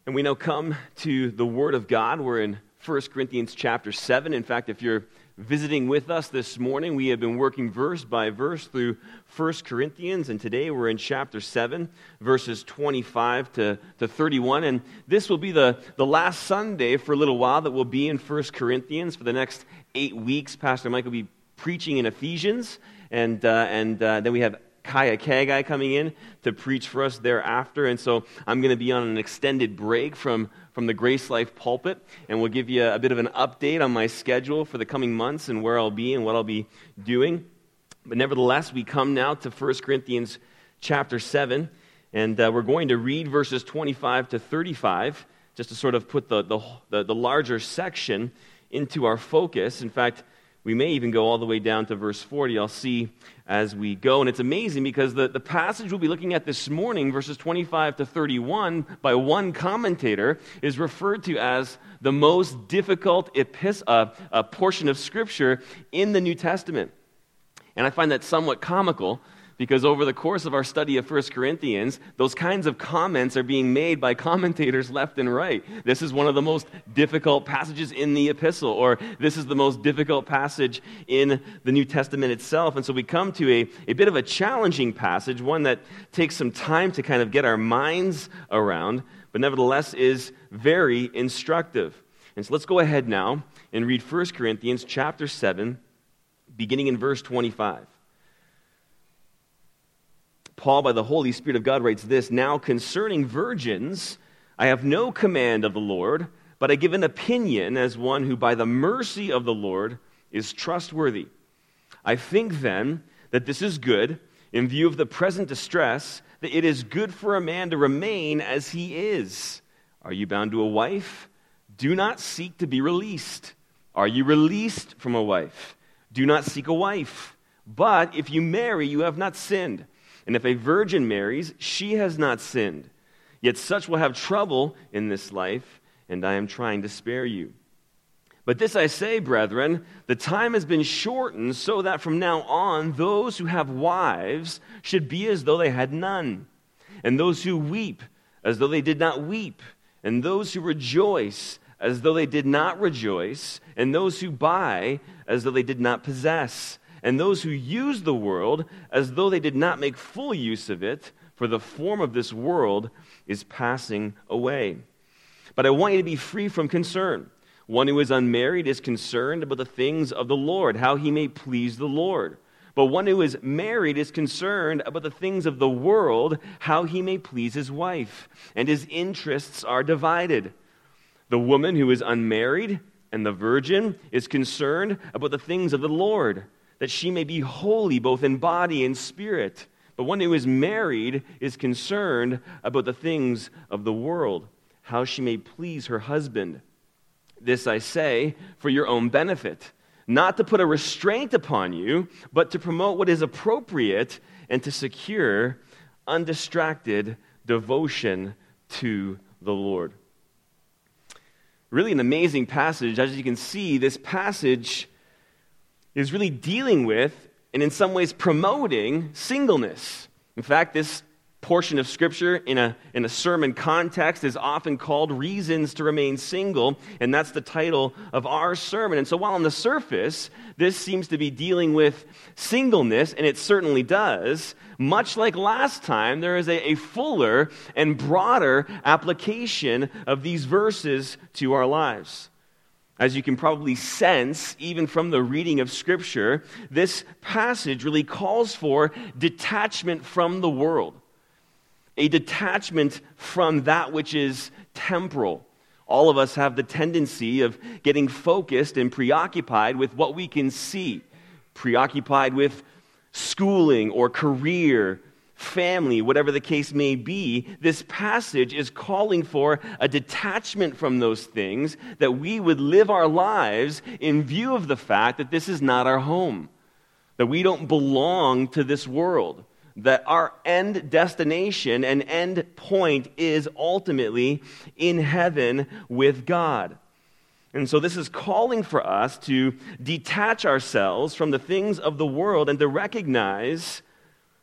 And we now come to the Word of God. We're in 1 Corinthians chapter 7. In fact, if you're visiting with us this morning, we have been working verse by verse through 1 Corinthians, and today we're in chapter 7, verses 25 to 31. And this will be the last Sunday for a little while that we'll be in 1 Corinthians. For the next 8 weeks, Pastor Mike will be preaching in Ephesians, and then we have Kaya Kagai coming in to preach for us thereafter. And so I'm going to be on an extended break from the Grace Life pulpit, and we'll give you a bit of an update on my schedule for the coming months and where I'll be and what I'll be doing. But nevertheless, we come now to 1 Corinthians chapter 7, and we're going to read verses 25 to 35, just to sort of put the larger section into our focus. In fact, we may even go all the way down to verse 40. I'll see as we go. And it's amazing because the passage we'll be looking at this morning, verses 25 to 31, by one commentator, is referred to as the most difficult portion of Scripture in the New Testament. And I find that somewhat comical, because over the course of our study of 1 Corinthians, those kinds of comments are being made by commentators left and right. This is one of the most difficult passages in the epistle, or this is the most difficult passage in the New Testament itself. And so we come to a bit of a challenging passage, one that takes some time to kind of get our minds around, but nevertheless is very instructive. And so let's go ahead now and read 1 Corinthians chapter 7, beginning in verse 25. Paul, by the Holy Spirit of God, writes this: "Now concerning virgins, I have no command of the Lord, but I give an opinion as one who by the mercy of the Lord is trustworthy. I think then that this is good, in view of the present distress, that it is good for a man to remain as he is. Are you bound to a wife? Do not seek to be released. Are you released from a wife? Do not seek a wife. But if you marry, you have not sinned. And if a virgin marries, she has not sinned. Yet such will have trouble in this life, and I am trying to spare you. But this I say, brethren, the time has been shortened so that from now on those who have wives should be as though they had none, and those who weep as though they did not weep, and those who rejoice as though they did not rejoice, and those who buy as though they did not possess, and those who use the world as though they did not make full use of it, for the form of this world is passing away. But I want you to be free from concern. One who is unmarried is concerned about the things of the Lord, how he may please the Lord. But one who is married is concerned about the things of the world, how he may please his wife. And his interests are divided. The woman who is unmarried and the virgin is concerned about the things of the Lord, that she may be holy both in body and spirit. But one who is married is concerned about the things of the world, how she may please her husband. This I say for your own benefit, not to put a restraint upon you, but to promote what is appropriate and to secure undistracted devotion to the Lord." Really an amazing passage. As you can see, this passage is really dealing with, and in some ways promoting, singleness. In fact, this portion of Scripture in a sermon context is often called Reasons to Remain Single, and that's the title of our sermon. And so while on the surface, this seems to be dealing with singleness, and it certainly does, much like last time, there is a fuller and broader application of these verses to our lives. As you can probably sense, even from the reading of Scripture, this passage really calls for detachment from the world, a detachment from that which is temporal. All of us have the tendency of getting focused and preoccupied with what we can see, preoccupied with schooling or career, family, whatever the case may be. This passage is calling for a detachment from those things, that we would live our lives in view of the fact that this is not our home, that we don't belong to this world, that our end destination and end point is ultimately in heaven with God. And so this is calling for us to detach ourselves from the things of the world and to recognize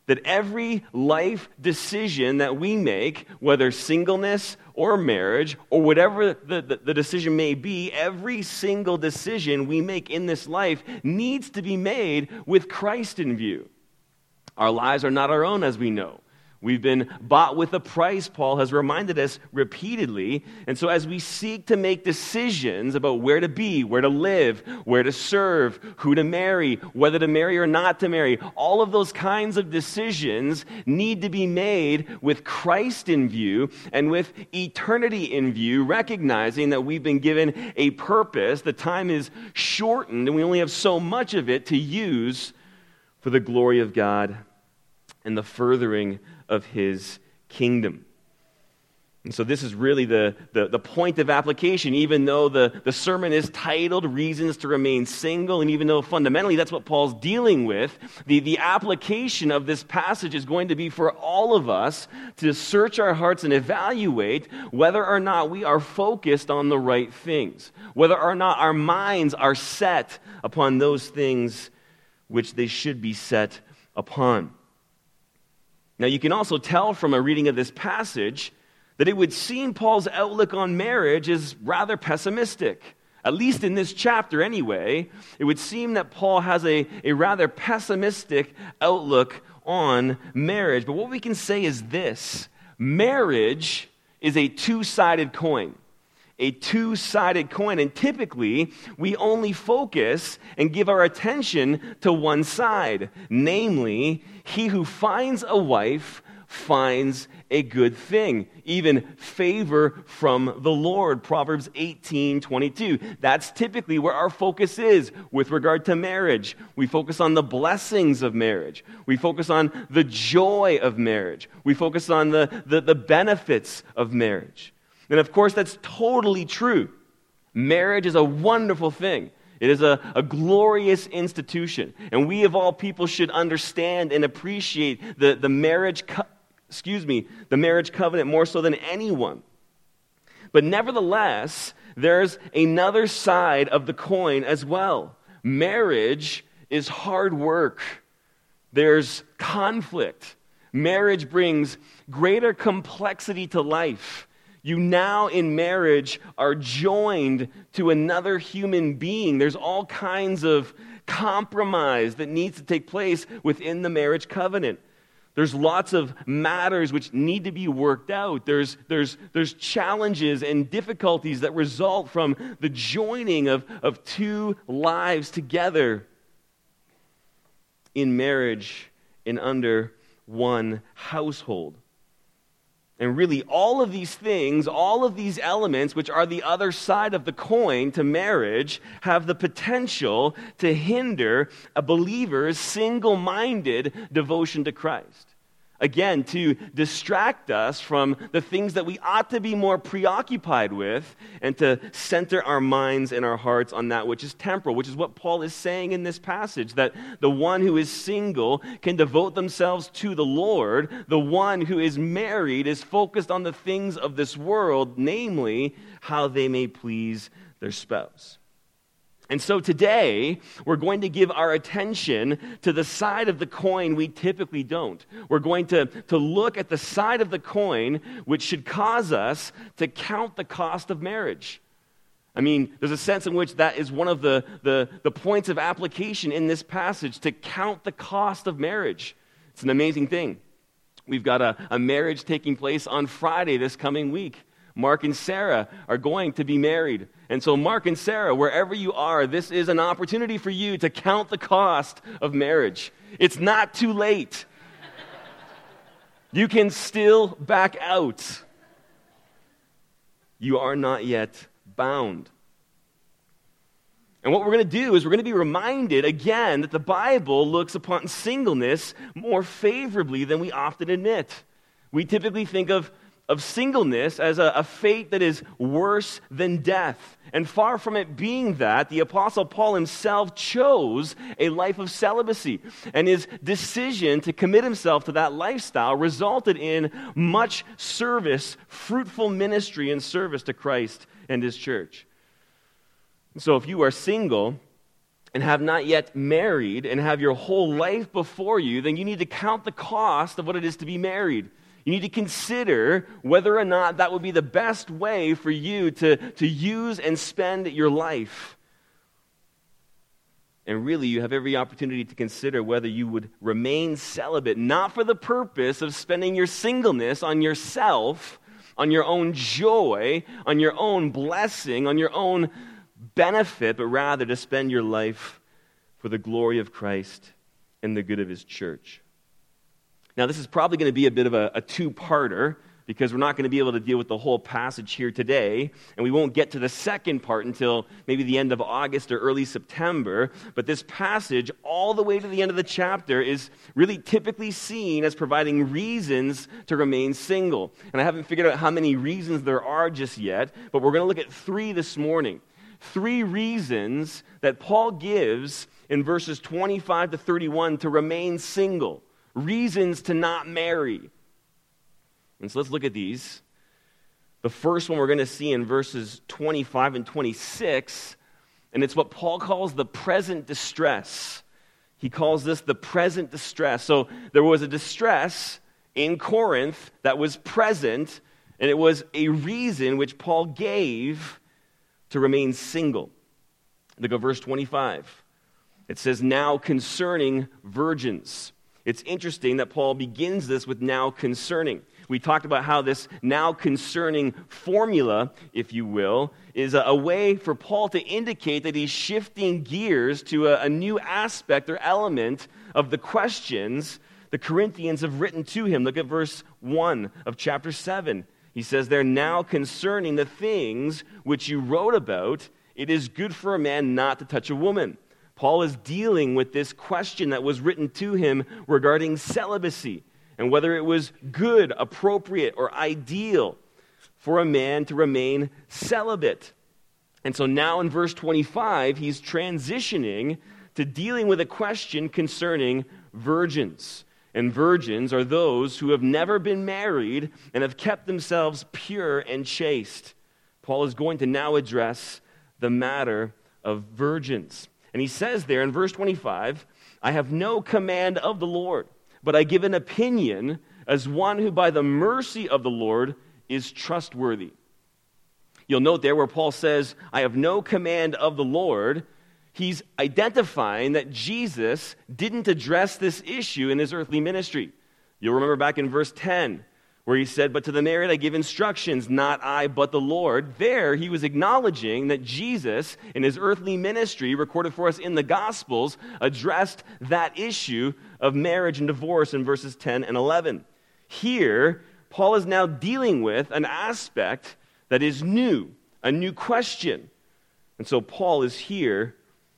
that every life decision that we make, whether singleness or marriage or whatever the decision may be, every single decision we make in this life needs to be made with Christ in view. Our lives are not our own, as we know. We've been bought with a price, Paul has reminded us repeatedly. And so as we seek to make decisions about where to be, where to live, where to serve, who to marry, whether to marry or not to marry, all of those kinds of decisions need to be made with Christ in view and with eternity in view, recognizing that we've been given a purpose. The time is shortened and we only have so much of it to use for the glory of God and the furthering of his kingdom. And so this is really the point of application, even though the sermon is titled Reasons to Remain Single, and even though fundamentally that's what Paul's dealing with, the application of this passage is going to be for all of us to search our hearts and evaluate whether or not we are focused on the right things, whether or not our minds are set upon those things which they should be set upon. Now, you can also tell from a reading of this passage that it would seem Paul's outlook on marriage is rather pessimistic. At least in this chapter anyway, it would seem that Paul has a rather pessimistic outlook on marriage. But what we can say is this: marriage is a two-sided coin. A two-sided coin, and typically we only focus and give our attention to one side, namely, he who finds a wife finds a good thing, even favor from the Lord, Proverbs 18:22. That's typically where our focus is with regard to marriage. We focus on the blessings of marriage. We focus on the joy of marriage. We focus on the benefits of marriage. And of course, that's totally true. Marriage is a wonderful thing. It is a glorious institution. And we of all people should understand and appreciate the marriage covenant more so than anyone. But nevertheless, there's another side of the coin as well. Marriage is hard work. There's conflict. Marriage brings greater complexity to life. You now in marriage are joined to another human being. There's all kinds of compromise that needs to take place within the marriage covenant. There's lots of matters which need to be worked out. There's challenges and difficulties that result from the joining of two lives together in marriage and under one household. And really, all of these things, all of these elements, which are the other side of the coin to marriage, have the potential to hinder a believer's single-minded devotion to Christ. Again, to distract us from the things that we ought to be more preoccupied with and to center our minds and our hearts on that which is temporal, which is what Paul is saying in this passage, that the one who is single can devote themselves to the Lord. The one who is married is focused on the things of this world, namely how they may please their spouse. And so today, we're going to give our attention to the side of the coin we typically don't. We're going to look at the side of the coin which should cause us to count the cost of marriage. I mean, there's a sense in which that is one of the points of application in this passage, to count the cost of marriage. It's an amazing thing. We've got a marriage taking place on Friday this coming week. Mark and Sarah are going to be married. And so Mark and Sarah, wherever you are, this is an opportunity for you to count the cost of marriage. It's not too late. You can still back out. You are not yet bound. And what we're going to do is we're going to be reminded again that the Bible looks upon singleness more favorably than we often admit. We typically think of singleness as a fate that is worse than death. And far from it being that, the Apostle Paul himself chose a life of celibacy. And his decision to commit himself to that lifestyle resulted in much service, fruitful ministry and service to Christ and his church. So if you are single, and have not yet married and have your whole life before you, then you need to count the cost of what it is to be married. You need to consider whether or not that would be the best way for you to use and spend your life. And really, you have every opportunity to consider whether you would remain celibate, not for the purpose of spending your singleness on yourself, on your own joy, on your own blessing, on your own benefit, but rather to spend your life for the glory of Christ and the good of his church. Now, this is probably going to be a bit of a two-parter, because we're not going to be able to deal with the whole passage here today, and we won't get to the second part until maybe the end of August or early September. But this passage, all the way to the end of the chapter, is really typically seen as providing reasons to remain single. And I haven't figured out how many reasons there are just yet, but we're going to look at 3 this morning. 3 reasons that Paul gives in verses 25 to 31 to remain single. Reasons to not marry. And so let's look at these. The first one we're going to see in verses 25 and 26, and it's what Paul calls the present distress. He calls this the present distress. So there was a distress in Corinth that was present, and it was a reason which Paul gave to remain single. Look at verse 25. It says, now concerning virgins. It's interesting that Paul begins this with now concerning. We talked about how this now concerning formula, if you will, is a way for Paul to indicate that he's shifting gears to a new aspect or element of the questions the Corinthians have written to him. Look at verse 1 of chapter 7. He says, they're now concerning the things which you wrote about, it is good for a man not to touch a woman. Paul is dealing with this question that was written to him regarding celibacy, and whether it was good, appropriate, or ideal for a man to remain celibate. And so now in verse 25, he's transitioning to dealing with a question concerning virgins. And virgins are those who have never been married and have kept themselves pure and chaste. Paul is going to now address the matter of virgins. And he says there in verse 25, I have no command of the Lord, but I give an opinion as one who by the mercy of the Lord is trustworthy. You'll note there where Paul says, I have no command of the Lord, he's identifying that Jesus didn't address this issue in his earthly ministry. You'll remember back in verse 10, where he said, but to the married I give instructions, not I, but the Lord. There, he was acknowledging that Jesus, in his earthly ministry, recorded for us in the Gospels, addressed that issue of marriage and divorce in verses 10 and 11. Here, Paul is now dealing with an aspect that is new, a new question. And so Paul is here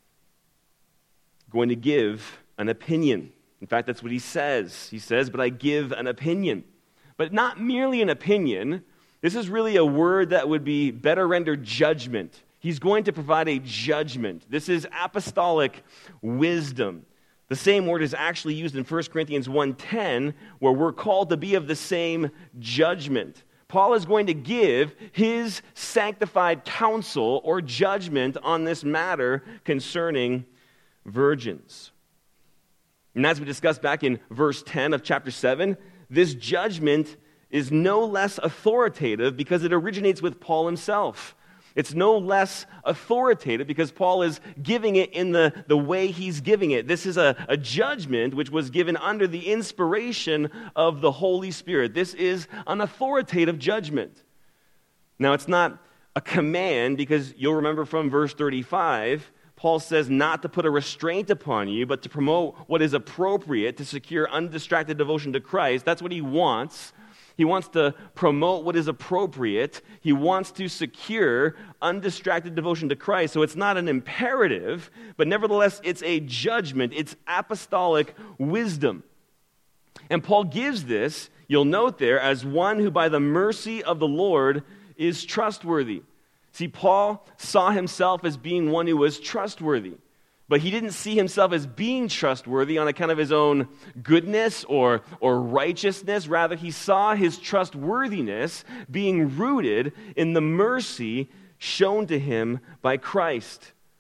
going to give an opinion. In fact, that's what he says. He says, but I give an opinion. But not merely an opinion. This is really a word that would be better rendered judgment. He's going to provide a judgment. This is apostolic wisdom. The same word is actually used in 1 Corinthians 1:10, where we're called to be of the same judgment. Paul is going to give his sanctified counsel or judgment on this matter concerning virgins. And as we discussed back in verse 10 of chapter 7, this judgment is no less authoritative because it originates with Paul himself. It's no less authoritative because Paul is giving it in the way he's giving it. This is a judgment which was given under the inspiration of the Holy Spirit. This is an authoritative judgment. Now, it's not a command because you'll remember from verse 35, Paul says not to put a restraint upon you, but to promote what is appropriate to secure undistracted devotion to Christ. That's what he wants. He wants to promote what is appropriate. He wants to secure undistracted devotion to Christ. So it's not an imperative, but nevertheless, it's a judgment. It's apostolic wisdom. And Paul gives this, you'll note there, as one who by the mercy of the Lord is trustworthy. See, Paul saw himself as being one who was trustworthy, but he didn't see himself as being trustworthy on account of his own goodness or righteousness. Rather, he saw his trustworthiness being rooted in the mercy shown to him by Christ.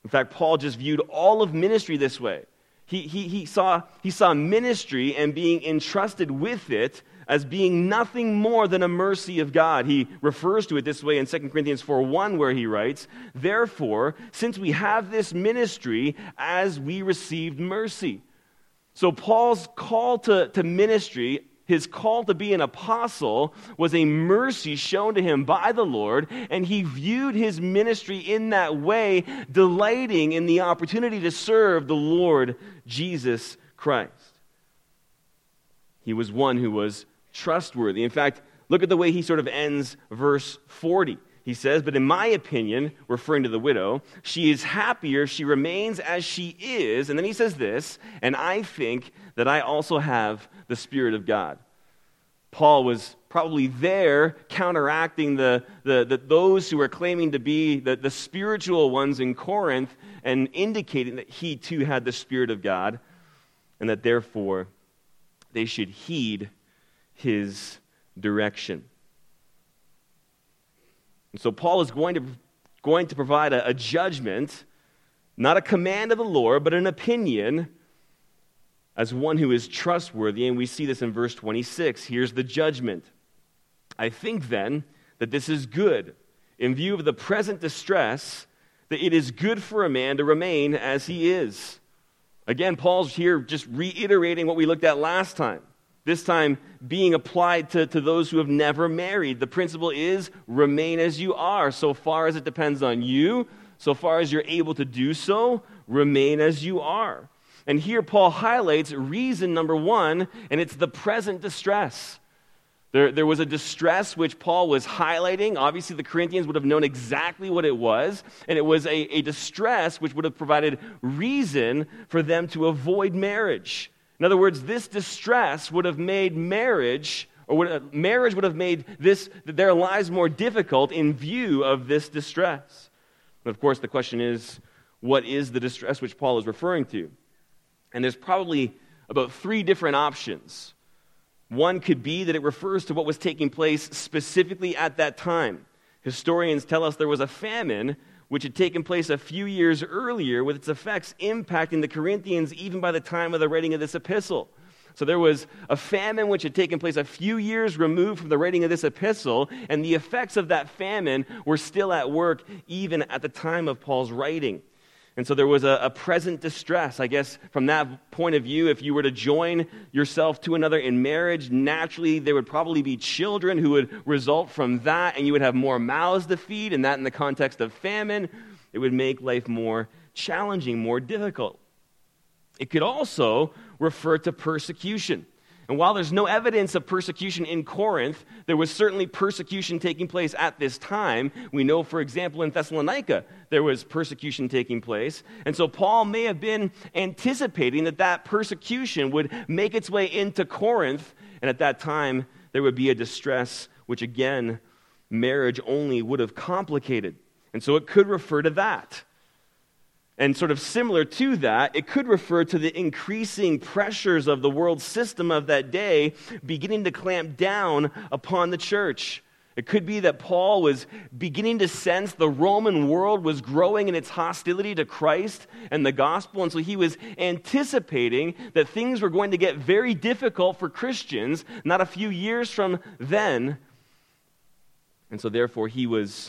In fact, Paul just viewed all of ministry this way. He saw ministry and being entrusted with it as being nothing more than a mercy of God. He refers to it this way in 2 Corinthians 4:1, where he writes, "Therefore, since we have this ministry, as we received mercy." So Paul's call to ministry, his call to be an apostle, was a mercy shown to him by the Lord, and he viewed his ministry in that way, delighting in the opportunity to serve the Lord Jesus Christ. He was one who was trustworthy. In fact, look at the way he sort of ends verse 40. He says, "But in my opinion," referring to the widow, "she is happier if she remains as she is." And then he says this, "And I think that I also have the Spirit of God." Paul was probably there counteracting those who were claiming to be the spiritual ones in Corinth, and indicating that he too had the Spirit of God, and that therefore they should heed his direction. And so Paul is going to provide a judgment, not a command of the Lord, but an opinion as one who is trustworthy. And we see this in verse 26. Here's the judgment. "I think then that this is good, in view of the present distress, that it is good for a man to remain as he is." Again, Paul's here just reiterating what we looked at last time. This time being applied to those who have never married. The principle is remain as you are. So far as it depends on you, so far as you're able to do so, remain as you are. And here Paul highlights reason number one, and it's the present distress. There was a distress which Paul was highlighting. Obviously, the Corinthians would have known exactly what it was, and it was a distress which would have provided reason for them to avoid marriage. In other words, this distress would have made marriage would have made their lives more difficult in view of this distress. And of course, the question is, what is the distress which Paul is referring to? And there's probably about 3 different options. One could be that it refers to what was taking place specifically at that time. Historians tell us there was a famine which had taken place a few years earlier, with its effects impacting the Corinthians even by the time of the writing of this epistle. So there was a famine which had taken place a few years removed from the writing of this epistle, and the effects of that famine were still at work even at the time of Paul's writing. And so there was a present distress. I guess from that point of view, if you were to join yourself to another in marriage, naturally there would probably be children who would result from that, and you would have more mouths to feed, and that in the context of famine, it would make life more challenging, more difficult. It could also refer to persecution. And while there's no evidence of persecution in Corinth, there was certainly persecution taking place at this time. We know, for example, in Thessalonica, there was persecution taking place. And so Paul may have been anticipating that persecution would make its way into Corinth, and at that time, there would be a distress, which again, marriage only would have complicated. And so it could refer to that. And sort of similar to that, it could refer to the increasing pressures of the world system of that day beginning to clamp down upon the church. It could be that Paul was beginning to sense the Roman world was growing in its hostility to Christ and the gospel, and so he was anticipating that things were going to get very difficult for Christians not a few years from then. And so therefore he was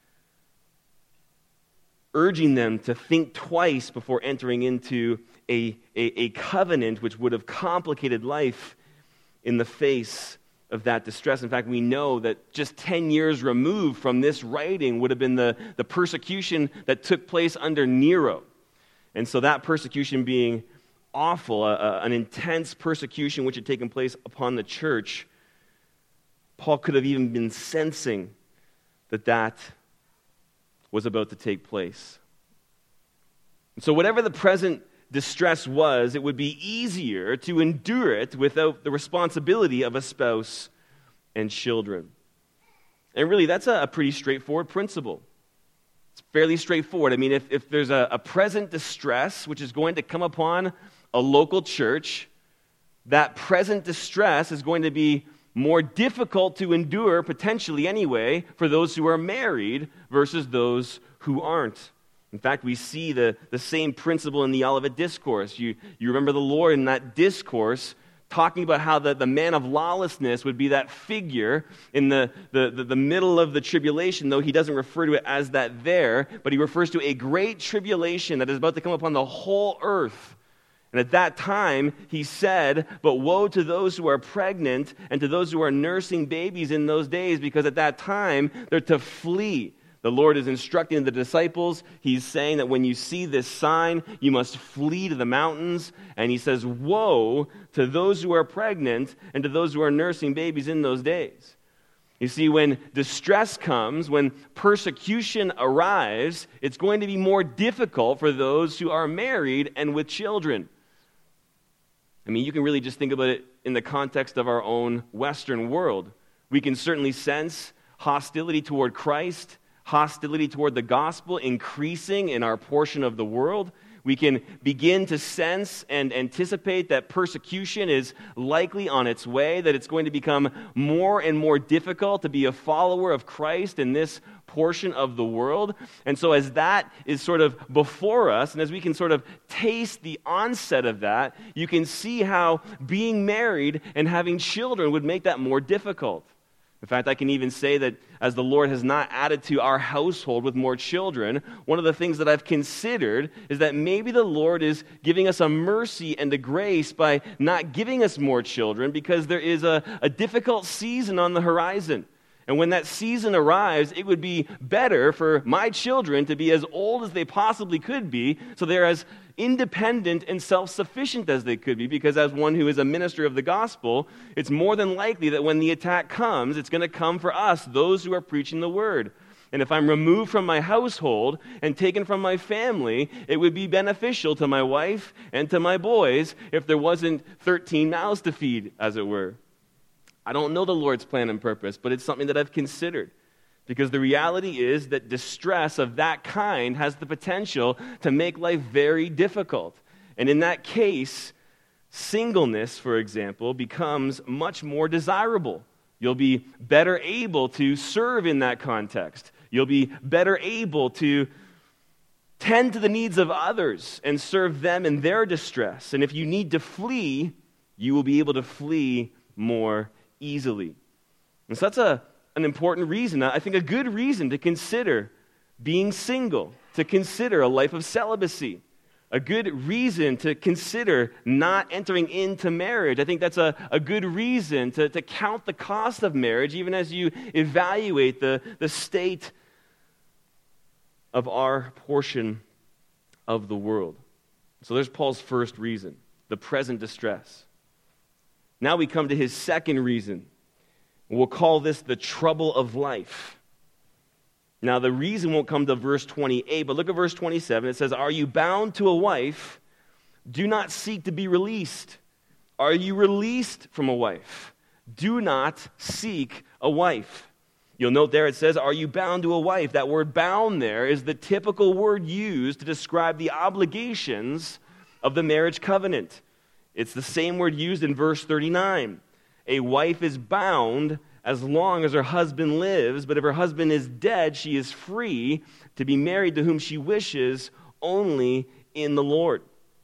urging them to think twice before entering into a covenant which would have complicated life in the face of that distress. In fact, we know that just 10 years removed from this writing would have been the persecution that took place under Nero. And so that persecution being awful, an intense persecution which had taken place upon the church, Paul could have even been sensing that was about to take place. And so whatever the present distress was, it would be easier to endure it without the responsibility of a spouse and children. And really, that's a pretty straightforward principle. It's fairly straightforward. I mean, if there's a present distress which is going to come upon a local church, that present distress is going to be more difficult to endure, potentially anyway, for those who are married versus those who aren't. In fact, we see the same principle in the Olivet Discourse. You remember the Lord in that discourse talking about how the man of lawlessness would be that figure in the middle of the tribulation, though he doesn't refer to it as that there, but he refers to a great tribulation that is about to come upon the whole earth. And at that time, he said, "But woe to those who are pregnant and to those who are nursing babies in those days, because at that time they're to flee." The Lord is instructing the disciples. He's saying that when you see this sign, you must flee to the mountains. And he says, woe to those who are pregnant and to those who are nursing babies in those days. You see, when distress comes, when persecution arrives, it's going to be more difficult for those who are married and with children. I mean, you can really just think about it in the context of our own Western world. We can certainly sense hostility toward Christ, hostility toward the gospel increasing in our portion of the world. We can begin to sense and anticipate that persecution is likely on its way, that it's going to become more and more difficult to be a follower of Christ in this portion of the world. And so as that is sort of before us, and as we can sort of taste the onset of that, you can see how being married and having children would make that more difficult. In fact, I can even say that as the Lord has not added to our household with more children, one of the things that I've considered is that maybe the Lord is giving us a mercy and a grace by not giving us more children, because there is a difficult season on the horizon. And when that season arrives, it would be better for my children to be as old as they possibly could be, so they're as independent and self-sufficient as they could be, because as one who is a minister of the gospel, it's more than likely that when the attack comes, it's going to come for us, those who are preaching the word. And if I'm removed from my household and taken from my family, it would be beneficial to my wife and to my boys if there wasn't 13 mouths to feed, as it were. I don't know the Lord's plan and purpose, but it's something that I've considered. Because the reality is that distress of that kind has the potential to make life very difficult. And in that case, singleness, for example, becomes much more desirable. You'll be better able to serve in that context. You'll be better able to tend to the needs of others and serve them in their distress. And if you need to flee, you will be able to flee more easily. And so that's an important reason, I think a good reason to consider being single, to consider a life of celibacy, a good reason to consider not entering into marriage. I think that's a good reason to count the cost of marriage, even as you evaluate the state of our portion of the world. So there's Paul's first reason, the present distress. Now we come to his second reason. We'll call this the trouble of life. Now the reason won't come to verse 28, but look at verse 27. It says, "Are you bound to a wife? Do not seek to be released. Are you released from a wife? Do not seek a wife." You'll note there it says, "Are you bound to a wife?" That word bound there is the typical word used to describe the obligations of the marriage covenant. It's the same word used in verse 39. A wife is bound as long as her husband lives, but if her husband is dead, she is free to be married to whom she wishes, only in the Lord.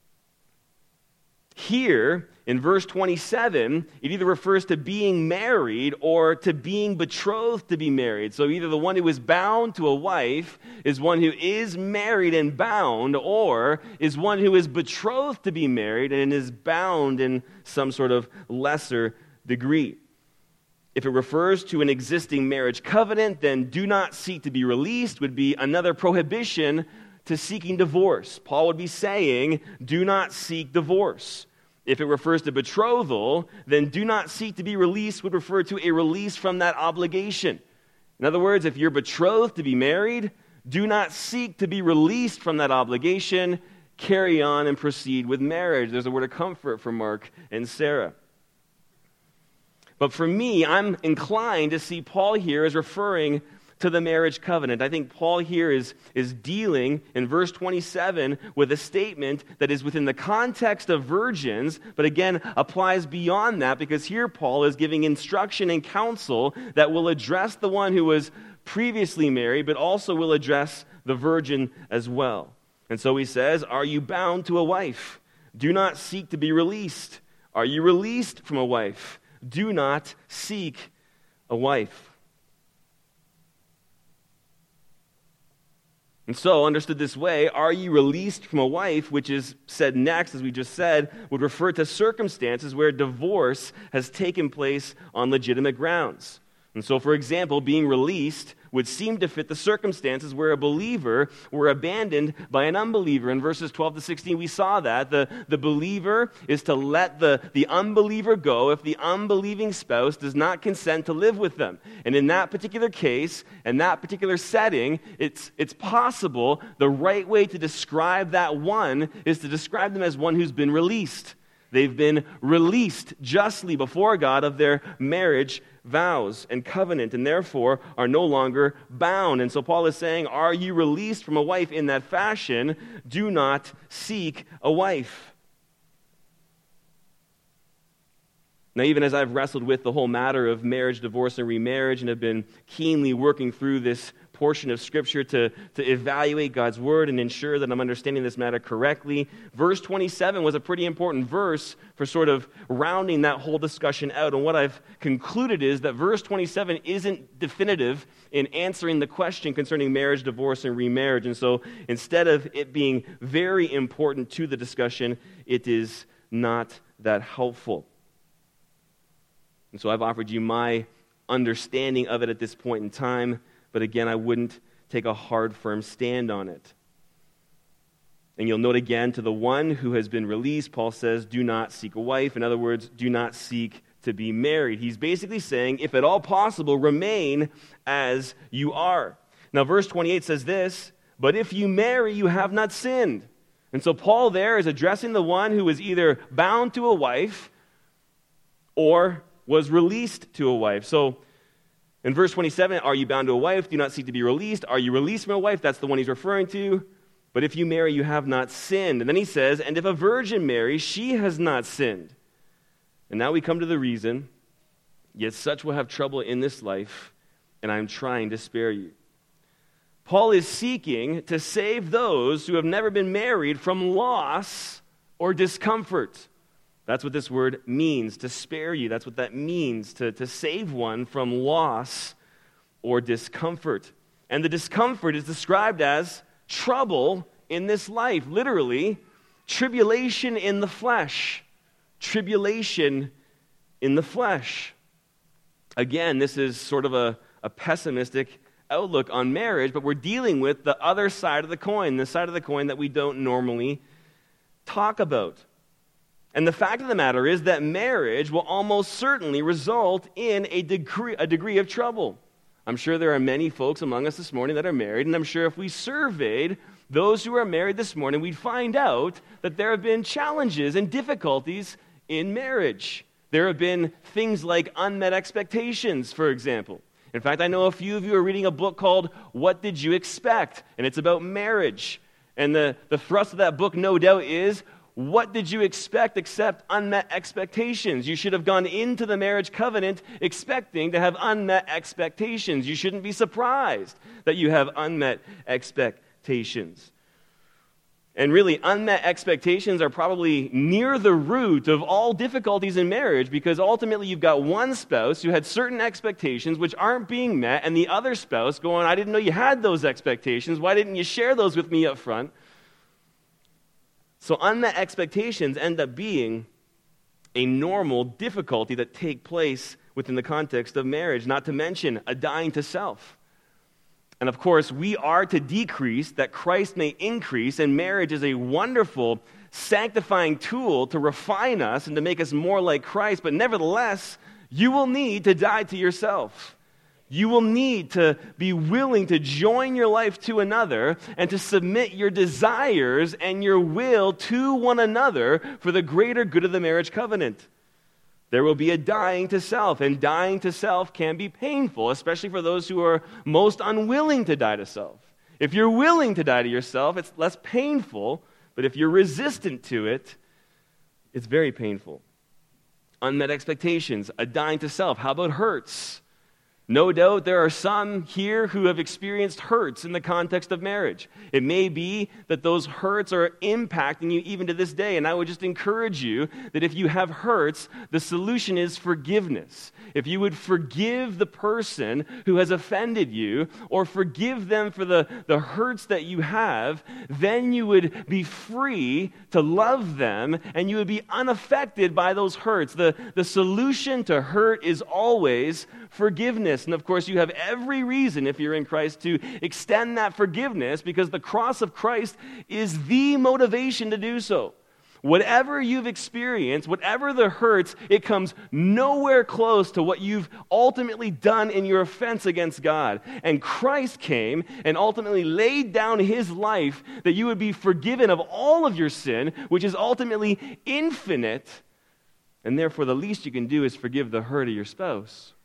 Here, in verse 27, it either refers to being married or to being betrothed to be married. So either the one who is bound to a wife is one who is married and bound, or is one who is betrothed to be married and is bound in some sort of lesser degree. If it refers to an existing marriage covenant, then do not seek to be released would be another prohibition to seeking divorce. Paul would be saying, do not seek divorce. If it refers to betrothal, then do not seek to be released would refer to a release from that obligation. In other words, if you're betrothed to be married, do not seek to be released from that obligation. Carry on and proceed with marriage. There's a word of comfort for Mark and Sarah. But for me, I'm inclined to see Paul here as referring to the marriage covenant. I think Paul here is dealing in verse 27 with a statement that is within the context of virgins, but again applies beyond that, because here Paul is giving instruction and counsel that will address the one who was previously married, but also will address the virgin as well. And so he says, are you bound to a wife? Do not seek to be released. Are you released from a wife? Do not seek a wife. And so, understood this way, are you released from a wife, which is said next, as we just said, would refer to circumstances where divorce has taken place on legitimate grounds. And so, for example, being released would seem to fit the circumstances where a believer were abandoned by an unbeliever. In verses 12 to 16, we saw that. The believer is to let the unbeliever go if the unbelieving spouse does not consent to live with them. And in that particular case, in that particular setting, it's possible the right way to describe that one is to describe them as one who's been released. They've been released justly before God of their marriage vows and covenant, and therefore are no longer bound. And so Paul is saying, are you released from a wife in that fashion? Do not seek a wife. Now, even as I've wrestled with the whole matter of marriage, divorce, and remarriage, and have been keenly working through this portion of Scripture to evaluate God's Word and ensure that I'm understanding this matter correctly, verse 27 was a pretty important verse for sort of rounding that whole discussion out. And what I've concluded is that verse 27 isn't definitive in answering the question concerning marriage, divorce, and remarriage. And so instead of it being very important to the discussion, it is not that helpful. And so I've offered you my understanding of it at this point in time, but again, I wouldn't take a hard, firm stand on it. And you'll note again, to the one who has been released, Paul says, do not seek a wife. In other words, do not seek to be married. He's basically saying, if at all possible, remain as you are. Now, verse 28 says this, but if you marry, you have not sinned. And so Paul there is addressing the one who is either bound to a wife or was released to a wife. So in verse 27, are you bound to a wife? Do not seek to be released. Are you released from a wife? That's the one he's referring to. But if you marry, you have not sinned. And then he says, and if a virgin marries, she has not sinned. And now we come to the reason, yet such will have trouble in this life, and I am trying to spare you. Paul is seeking to save those who have never been married from loss or discomfort. That's what this word means, to spare you. That's what that means, to save one from loss or discomfort. And the discomfort is described as trouble in this life. Literally, tribulation in the flesh. Tribulation in the flesh. Again, this is sort of a pessimistic outlook on marriage, but we're dealing with the other side of the coin, the side of the coin that we don't normally talk about. And the fact of the matter is that marriage will almost certainly result in a degree of trouble. I'm sure there are many folks among us this morning that are married, and I'm sure if we surveyed those who are married this morning, we'd find out that there have been challenges and difficulties in marriage. There have been things like unmet expectations, for example. In fact, I know a few of you are reading a book called What Did You Expect? And it's about marriage. And the thrust of that book, no doubt, is what did you expect except unmet expectations? You should have gone into the marriage covenant expecting to have unmet expectations. You shouldn't be surprised that you have unmet expectations. And really, unmet expectations are probably near the root of all difficulties in marriage, because ultimately you've got one spouse who had certain expectations which aren't being met, and the other spouse going, I didn't know you had those expectations. Why didn't you share those with me up front? So unmet expectations end up being a normal difficulty that take place within the context of marriage, not to mention a dying to self. And of course, we are to decrease that Christ may increase, and marriage is a wonderful sanctifying tool to refine us and to make us more like Christ. But nevertheless, you will need to die to yourself. You will need to be willing to join your life to another and to submit your desires and your will to one another for the greater good of the marriage covenant. There will be a dying to self, and dying to self can be painful, especially for those who are most unwilling to die to self. If you're willing to die to yourself, it's less painful, but if you're resistant to it, it's very painful. Unmet expectations, a dying to self. How about hurts? No doubt there are some here who have experienced hurts in the context of marriage. It may be that those hurts are impacting you even to this day. And I would just encourage you that if you have hurts, the solution is forgiveness. If you would forgive the person who has offended you, or forgive them for the hurts that you have, then you would be free to love them and you would be unaffected by those hurts. The solution to hurt is always forgiveness. And of course, you have every reason, if you're in Christ, to extend that forgiveness, because the cross of Christ is the motivation to do so. Whatever you've experienced, whatever the hurts, it comes nowhere close to what you've ultimately done in your offense against God. And Christ came and ultimately laid down his life that you would be forgiven of all of your sin, which is ultimately infinite. And therefore, the least you can do is forgive the hurt of your spouse.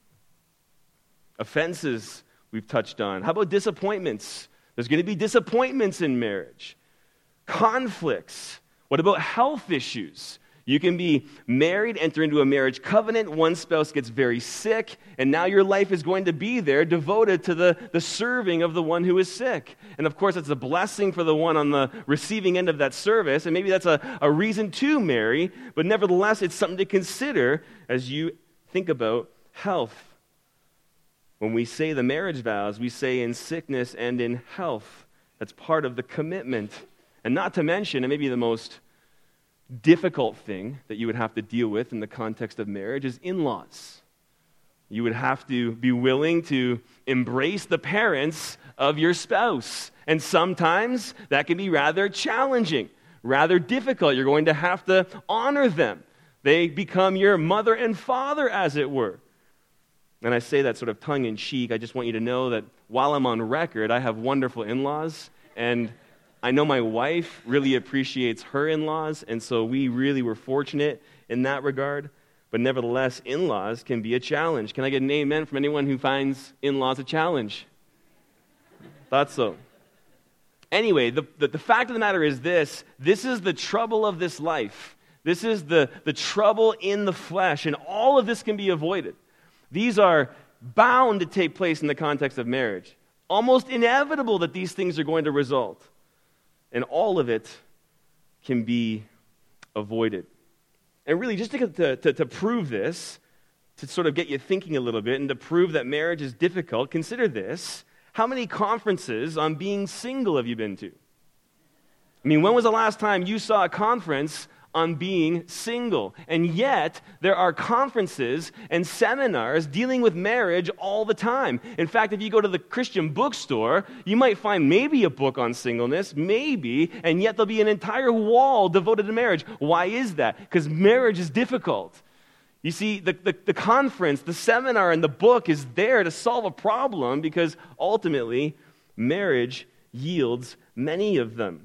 Offenses we've touched on. How about disappointments? There's going to be disappointments in marriage. Conflicts. What about health issues? You can be married, enter into a marriage covenant, one spouse gets very sick, and now your life is going to be there devoted to the serving of the one who is sick. And of course, it's a blessing for the one on the receiving end of that service, and maybe that's a reason to marry, but nevertheless, it's something to consider as you think about health. When we say the marriage vows, we say in sickness and in health. That's part of the commitment. And not to mention, and maybe the most difficult thing that you would have to deal with in the context of marriage is in-laws. You would have to be willing to embrace the parents of your spouse. And sometimes that can be rather challenging, rather difficult. You're going to have to honor them. They become your mother and father, as it were. And I say that sort of tongue-in-cheek. I just want you to know that while I'm on record, I have wonderful in-laws, and I know my wife really appreciates her in-laws, and so we really were fortunate in that regard. But nevertheless, in-laws can be a challenge. Can I get an amen from anyone who finds in-laws a challenge? Thought so. Anyway, the fact of the matter is this is the trouble of this life. This is the trouble in the flesh, and all of this can be avoided. These are bound to take place in the context of marriage. Almost inevitable that these things are going to result. And all of it can be avoided. And really, just to prove this, to sort of get you thinking a little bit, and to prove that marriage is difficult, consider this. How many conferences on being single have you been to? I mean, when was the last time you saw a conference on being single? And yet, there are conferences and seminars dealing with marriage all the time. In fact, if you go to the Christian bookstore, you might find maybe a book on singleness, maybe, and yet there'll be an entire wall devoted to marriage. Why is that? Because marriage is difficult. You see, the conference, the seminar, and the book is there to solve a problem, because ultimately, marriage yields many of them.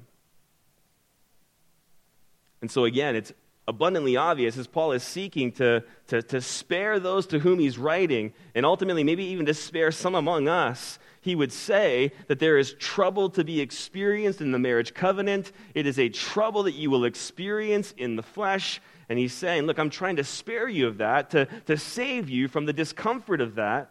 And so again, it's abundantly obvious as Paul is seeking to spare those to whom he's writing, and ultimately maybe even to spare some among us, he would say that there is trouble to be experienced in the marriage covenant. It is a trouble that you will experience in the flesh. And he's saying, look, I'm trying to spare you of that, to save you from the discomfort of that,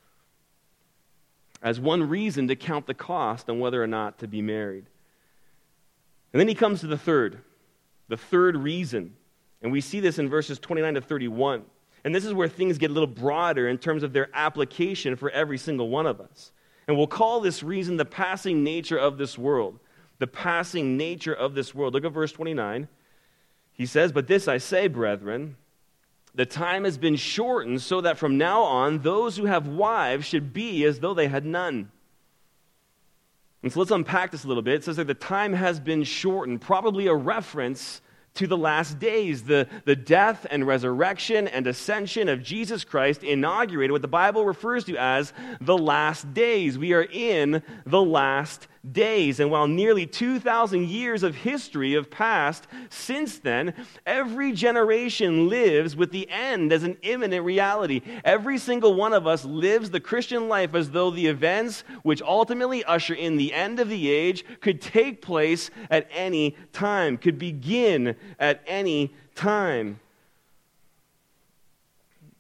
as one reason to count the cost on whether or not to be married. And then he comes to the third reason. And we see this in verses 29 to 31. And this is where things get a little broader in terms of their application for every single one of us. And we'll call this reason the passing nature of this world. The passing nature of this world. Look at verse 29. He says, "But this I say, brethren, the time has been shortened so that from now on those who have wives should be as though they had none." And so let's unpack this a little bit. It says that the time has been shortened, probably a reference to the last days. The death and resurrection and ascension of Jesus Christ inaugurated what the Bible refers to as the last days. We are in the last days. And while nearly 2,000 years of history have passed since then, every generation lives with the end as an imminent reality. Every single one of us lives the Christian life as though the events which ultimately usher in the end of the age could take place at any time, could begin at any time.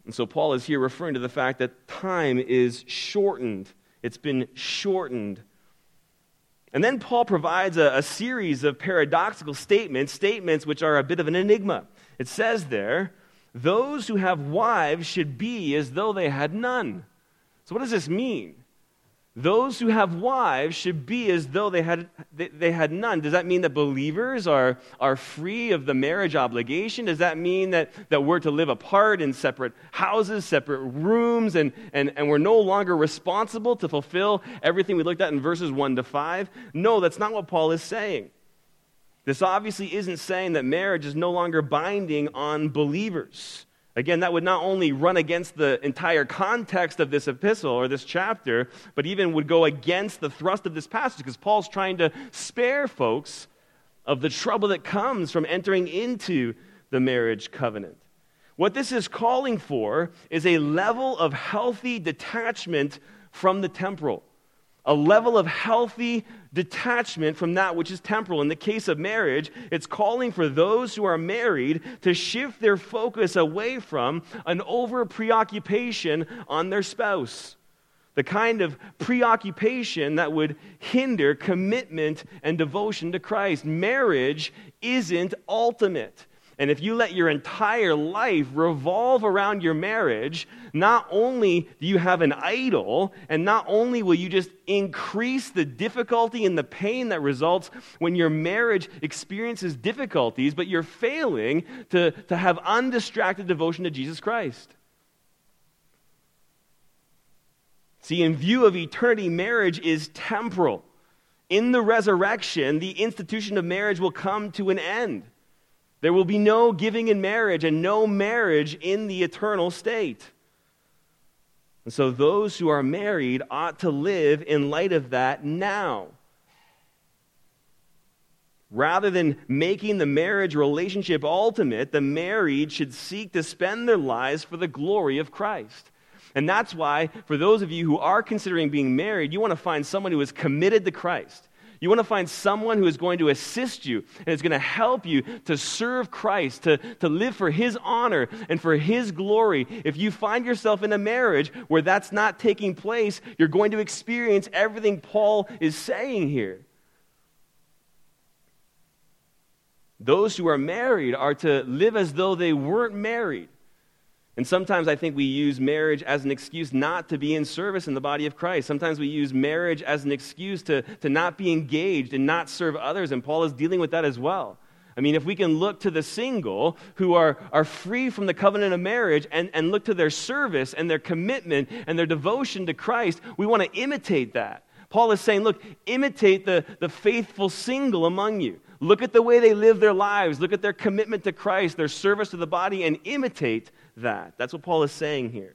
And so Paul is here referring to the fact that time is shortened. It's been shortened. And then Paul provides a series of paradoxical statements which are a bit of an enigma. It says there, those who have wives should be as though they had none. So what does this mean? Those who have wives should be as though they had none. Does that mean that believers are free of the marriage obligation? Does that mean that we're to live apart in separate houses, separate rooms, and we're no longer responsible to fulfill everything we looked at in verses 1 to 5? No, that's not what Paul is saying. This obviously isn't saying that marriage is no longer binding on believers. Again, that would not only run against the entire context of this epistle or this chapter, but even would go against the thrust of this passage, because Paul's trying to spare folks of the trouble that comes from entering into the marriage covenant. What this is calling for is a level of healthy detachment from the temporal. A level of healthy detachment from that which is temporal. In the case of marriage, it's calling for those who are married to shift their focus away from an over-preoccupation on their spouse. The kind of preoccupation that would hinder commitment and devotion to Christ. Marriage isn't ultimate. And if you let your entire life revolve around your marriage, not only do you have an idol, and not only will you just increase the difficulty and the pain that results when your marriage experiences difficulties, but you're failing to have undistracted devotion to Jesus Christ. See, in view of eternity, marriage is temporal. In the resurrection, the institution of marriage will come to an end. There will be no giving in marriage and no marriage in the eternal state. And so those who are married ought to live in light of that now. Rather than making the marriage relationship ultimate, the married should seek to spend their lives for the glory of Christ. And that's why, for those of you who are considering being married, you want to find someone who is committed to Christ. You want to find someone who is going to assist you and is going to help you to serve Christ, to live for His honor and for His glory. If you find yourself in a marriage where that's not taking place, you're going to experience everything Paul is saying here. Those who are married are to live as though they weren't married. And sometimes I think we use marriage as an excuse not to be in service in the body of Christ. Sometimes we use marriage as an excuse to not be engaged and not serve others, and Paul is dealing with that as well. I mean, if we can look to the single who are free from the covenant of marriage and look to their service and their commitment and their devotion to Christ, we want to imitate that. Paul is saying, look, imitate the faithful single among you. Look at the way they live their lives. Look at their commitment to Christ, their service to the body, and imitate that. That's what Paul is saying here.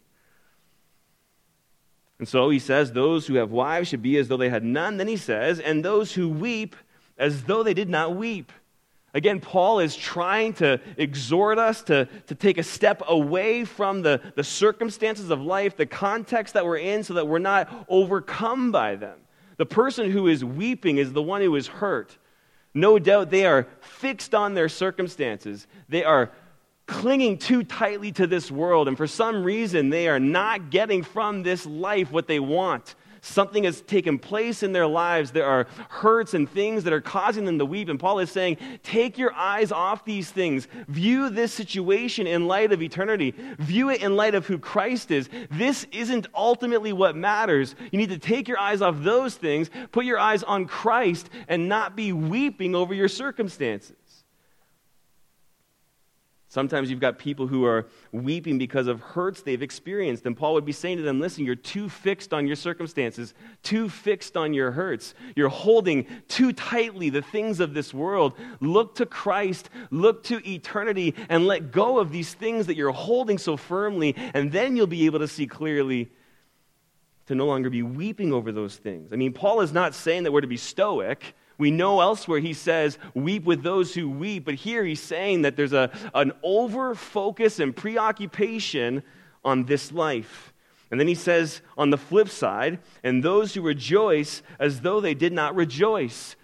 And so he says, those who have wives should be as though they had none. Then he says, and those who weep as though they did not weep. Again, Paul is trying to exhort us to take a step away from the circumstances of life, the context that we're in, so that we're not overcome by them. The person who is weeping is the one who is hurt. No doubt they are fixed on their circumstances. They are clinging too tightly to this world, and for some reason they are not getting from this life what they want. Something has taken place in their lives. There are hurts and things that are causing them to weep. And Paul is saying, take your eyes off these things. View this situation in light of eternity. View it in light of who Christ is. This isn't ultimately what matters. You need to take your eyes off those things, put your eyes on Christ, and not be weeping over your circumstances. Sometimes you've got people who are weeping because of hurts they've experienced. And Paul would be saying to them, listen, you're too fixed on your circumstances, too fixed on your hurts. You're holding too tightly the things of this world. Look to Christ, look to eternity, and let go of these things that you're holding so firmly, and then you'll be able to see clearly to no longer be weeping over those things. I mean, Paul is not saying that we're to be stoic. We know elsewhere he says, weep with those who weep. But here he's saying that there's an over-focus and preoccupation on this life. And then he says on the flip side, and those who rejoice as though they did not rejoice.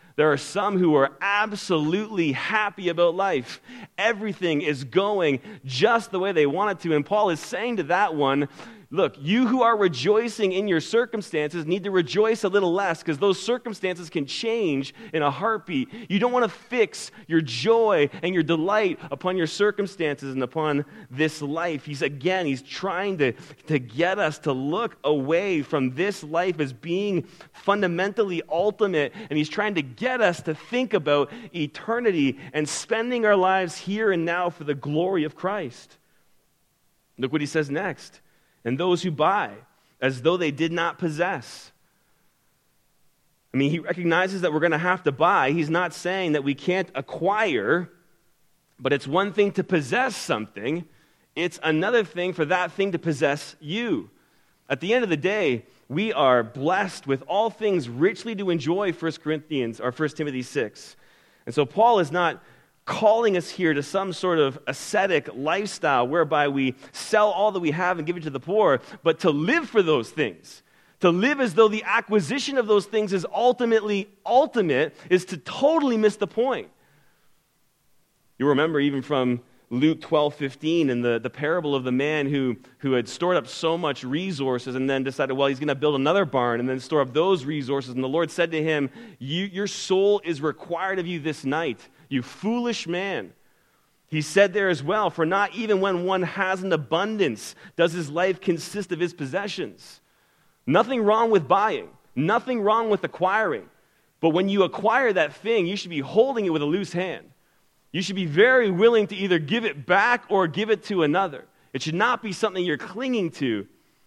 There are some who are absolutely happy about life. Everything is going just the way they want it to. And Paul is saying to that one, look, you who are rejoicing in your circumstances need to rejoice a little less, because those circumstances can change in a heartbeat. You don't want to fix your joy and your delight upon your circumstances and upon this life. He's trying to get us to look away from this life as being fundamentally ultimate, and he's trying to get us to think about eternity and spending our lives here and now for the glory of Christ. Look what he says next. And those who buy, as though they did not possess. I mean, he recognizes that we're going to have to buy. He's not saying that we can't acquire, but it's one thing to possess something. It's another thing for that thing to possess you. At the end of the day, we are blessed with all things richly to enjoy, 1 Timothy 6. And so Paul is not calling us here to some sort of ascetic lifestyle whereby we sell all that we have and give it to the poor, but to live for those things. To live as though the acquisition of those things is ultimately ultimate is to totally miss the point. You remember even from Luke 12:15 and the parable of the man who had stored up so much resources and then decided, well, he's going to build another barn and then store up those resources. And the Lord said to him, your soul is required of you this night, you foolish man. He said there as well, for not even when one has an abundance does his life consist of his possessions. Nothing wrong with buying. Nothing wrong with acquiring. But when you acquire that thing, you should be holding it with a loose hand. You should be very willing to either give it back or give it to another. It should not be something you're clinging to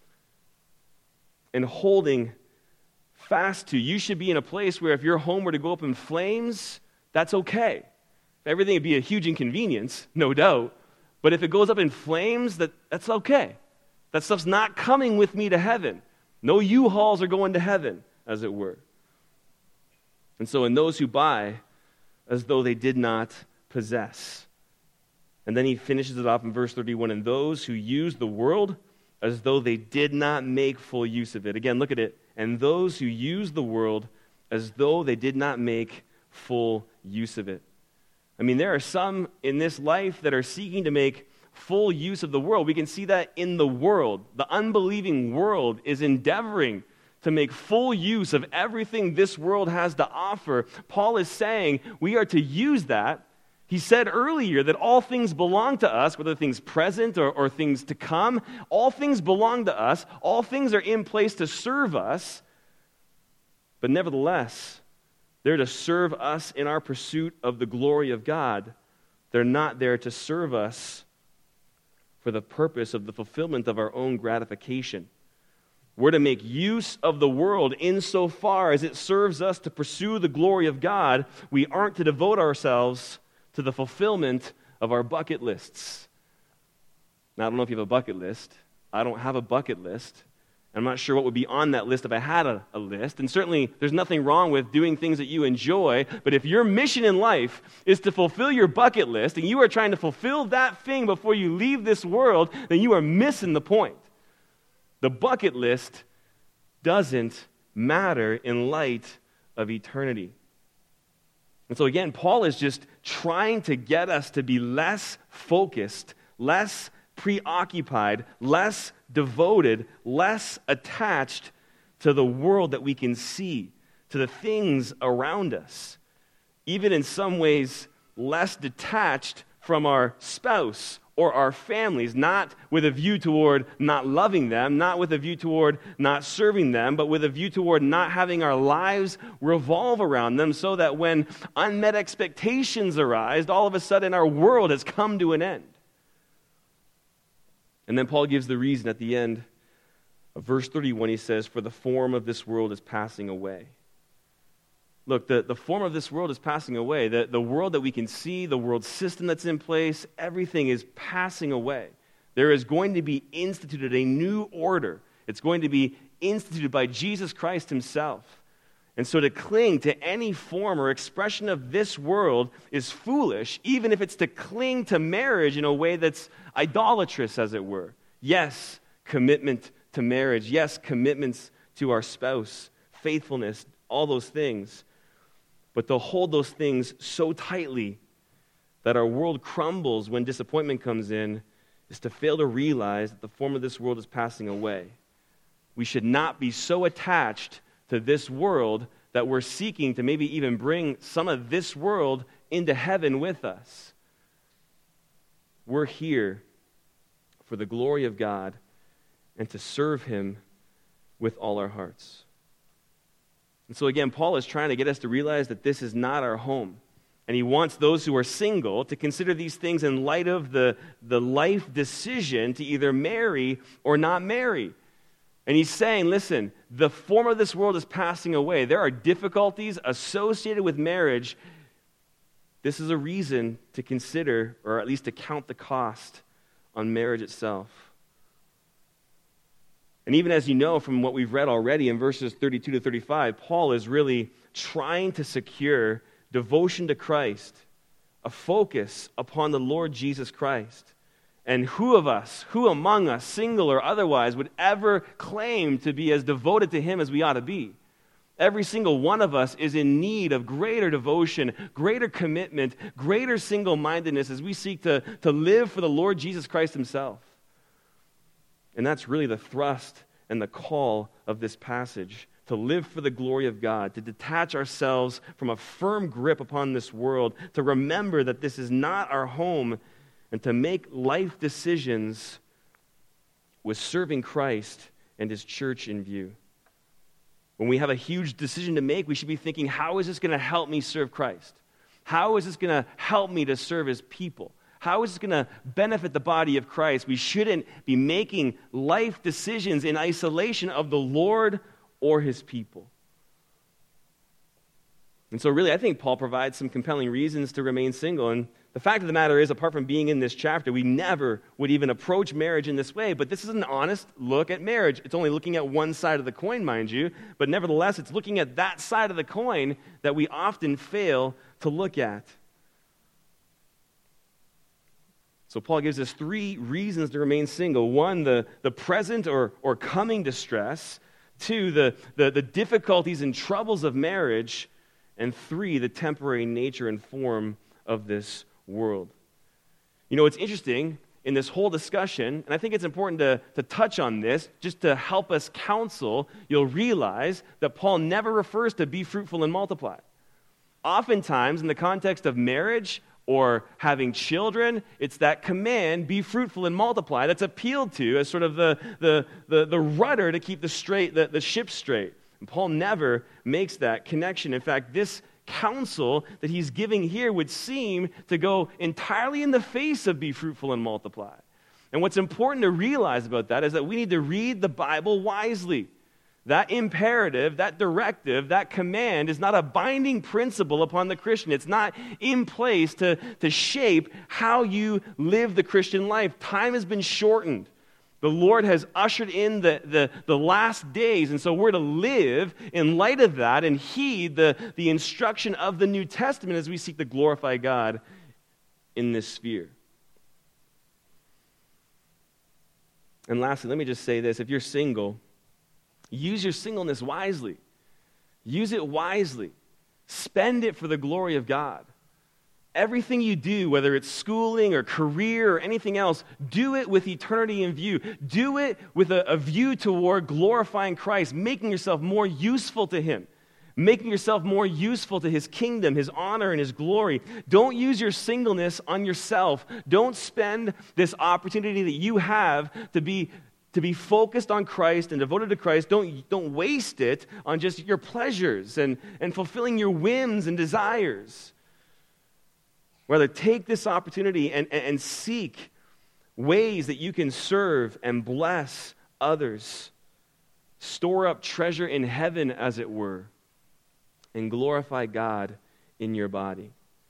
and holding fast to. You should be in a place where if your home were to go up in flames, that's okay. Everything would be a huge inconvenience, no doubt. But if it goes up in flames, that's okay. That stuff's not coming with me to heaven. No U-Hauls are going to heaven, as it were. And so in those who buy, as though they did not possess. And then he finishes it off in verse 31, and those who use the world as though they did not make full use of it. Again, look at it. And those who use the world as though they did not make full use of it. I mean, there are some in this life that are seeking to make full use of the world. We can see that in the world. The unbelieving world is endeavoring to make full use of everything this world has to offer. Paul is saying we are to use that. He said earlier that all things belong to us, whether things present or things to come. All things belong to us. All things are in place to serve us. But nevertheless, they're to serve us in our pursuit of the glory of God. They're not there to serve us for the purpose of the fulfillment of our own gratification. We're to make use of the world insofar as it serves us to pursue the glory of God. We aren't to devote ourselves to the fulfillment of our bucket lists. Now, I don't know if you have a bucket list. I don't have a bucket list. I'm not sure what would be on that list if I had a list. And certainly, there's nothing wrong with doing things that you enjoy. But if your mission in life is to fulfill your bucket list, and you are trying to fulfill that thing before you leave this world, then you are missing the point. The bucket list doesn't matter in light of eternity. And so again, Paul is just trying to get us to be less focused, less preoccupied, less devoted, less attached to the world that we can see, to the things around us. Even in some ways, less detached from our spouse or our families, not with a view toward not loving them, not with a view toward not serving them, but with a view toward not having our lives revolve around them, so that when unmet expectations arise, all of a sudden our world has come to an end. And then Paul gives the reason at the end of verse 31. He says, for the form of this world is passing away. Look, the form of this world is passing away. The world that we can see, the world system that's in place, everything is passing away. There is going to be instituted a new order. It's going to be instituted by Jesus Christ himself. And so to cling to any form or expression of this world is foolish, even if it's to cling to marriage in a way that's idolatrous, as it were. Yes, commitment to marriage. Yes, commitments to our spouse, faithfulness, all those things. But to hold those things so tightly that our world crumbles when disappointment comes in is to fail to realize that the form of this world is passing away. We should not be so attached to this world that we're seeking to maybe even bring some of this world into heaven with us. We're here for the glory of God and to serve Him with all our hearts. And so again, Paul is trying to get us to realize that this is not our home. And he wants those who are single to consider these things in light of the life decision to either marry or not marry. And he's saying, listen, the form of this world is passing away. There are difficulties associated with marriage. This is a reason to consider, or at least to count the cost on marriage itself. And even as you know from what we've read already in verses 32 to 35, Paul is really trying to secure devotion to Christ, a focus upon the Lord Jesus Christ. And who among us, single or otherwise, would ever claim to be as devoted to Him as we ought to be? Every single one of us is in need of greater devotion, greater commitment, greater single-mindedness as we seek to live for the Lord Jesus Christ Himself. And that's really the thrust and the call of this passage, to live for the glory of God, to detach ourselves from a firm grip upon this world, to remember that this is not our home, and to make life decisions with serving Christ and His church in view. When we have a huge decision to make, we should be thinking, how is this going to help me serve Christ? How is this going to help me to serve His people? How is this going to benefit the body of Christ? We shouldn't be making life decisions in isolation of the Lord or His people. And so really, I think Paul provides some compelling reasons to remain single. And the fact of the matter is, apart from being in this chapter, we never would even approach marriage in this way. But this is an honest look at marriage. It's only looking at one side of the coin, mind you. But nevertheless, it's looking at that side of the coin that we often fail to look at. So Paul gives us 3 reasons to remain single. 1, the present or coming distress. 2, the difficulties and troubles of marriage. And 3, the temporary nature and form of this world. You know, it's interesting in this whole discussion, and I think it's important to touch on this, just to help us counsel. You'll realize that Paul never refers to be fruitful and multiply. Oftentimes, in the context of marriage or having children, it's that command, be fruitful and multiply, that's appealed to as sort of the rudder to keep the ship straight. And Paul never makes that connection. In fact, this counsel that he's giving here would seem to go entirely in the face of be fruitful and multiply. And what's important to realize about that is that we need to read the Bible wisely. That imperative, that directive, that command is not a binding principle upon the Christian. It's not in place to shape how you live the Christian life. Time has been shortened. The Lord has ushered in the last days, and so we're to live in light of that and heed the instruction of the New Testament as we seek to glorify God in this sphere. And lastly, let me just say this. If you're single, use your singleness wisely. Use it wisely. Spend it for the glory of God. Everything you do, whether it's schooling or career or anything else, do it with eternity in view. Do it with a view toward glorifying Christ, making yourself more useful to Him, making yourself more useful to His kingdom, His honor, and His glory. Don't use your singleness on yourself. Don't spend this opportunity that you have to be focused on Christ and devoted to Christ. Don't waste it on just your pleasures and fulfilling your whims and desires. Rather, take this opportunity and seek ways that you can serve and bless others. Store up treasure in heaven, as it were, and glorify God in your body.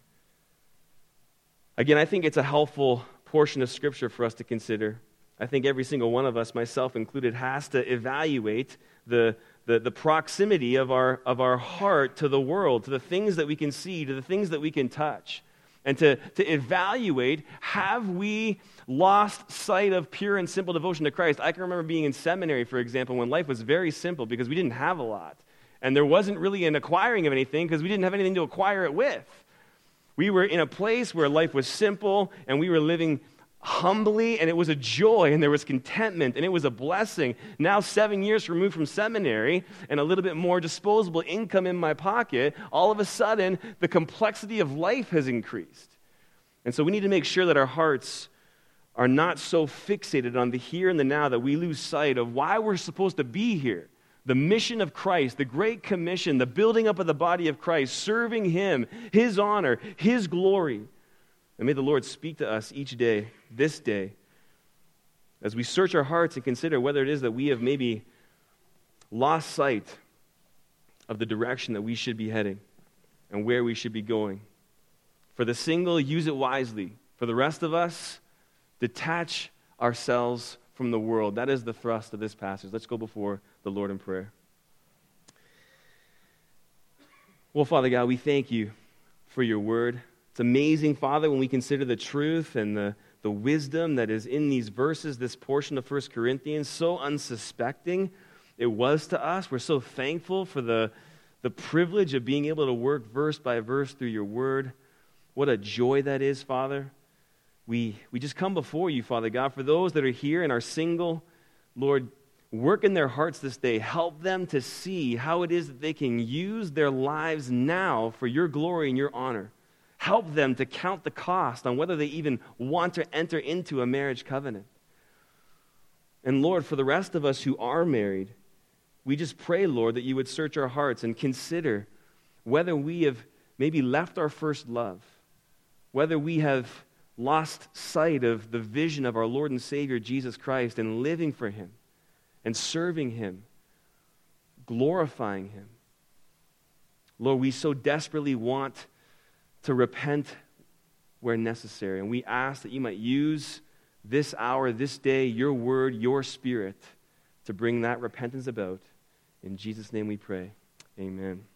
Again, I think it's a helpful portion of Scripture for us to consider. I think every single one of us, myself included, has to evaluate the proximity of our heart to the world, to the things that we can see, to the things that we can touch. And to evaluate, have we lost sight of pure and simple devotion to Christ? I can remember being in seminary, for example, when life was very simple because we didn't have a lot. And there wasn't really an acquiring of anything because we didn't have anything to acquire it with. We were in a place where life was simple and we were living humbly, and it was a joy, and there was contentment, and it was a blessing. Now, 7 years removed from seminary and a little bit more disposable income in my pocket, all of a sudden, the complexity of life has increased. And so we need to make sure that our hearts are not so fixated on the here and the now that we lose sight of why we're supposed to be here. The mission of Christ, the Great Commission, the building up of the body of Christ, serving Him, His honor, His glory. And may the Lord speak to us each day, this day, as we search our hearts and consider whether it is that we have maybe lost sight of the direction that we should be heading and where we should be going. For the single, use it wisely. For the rest of us, detach ourselves from the world. That is the thrust of this passage. Let's go before the Lord in prayer. Well, Father God, we thank you for your word. It's amazing, Father, when we consider the truth and the wisdom that is in these verses, this portion of 1 Corinthians, so unsuspecting it was to us. We're so thankful for the privilege of being able to work verse by verse through your word. What a joy that is, Father. We just come before you, Father God, for those that are here and are single. Lord, work in their hearts this day. Help them to see how it is that they can use their lives now for your glory and your honor. Help them to count the cost on whether they even want to enter into a marriage covenant. And Lord, for the rest of us who are married, we just pray, Lord, that you would search our hearts and consider whether we have maybe left our first love, whether we have lost sight of the vision of our Lord and Savior Jesus Christ and living for Him and serving Him, glorifying Him. Lord, we so desperately want to repent where necessary. And we ask that you might use this hour, this day, your word, your Spirit to bring that repentance about. In Jesus' name we pray. Amen.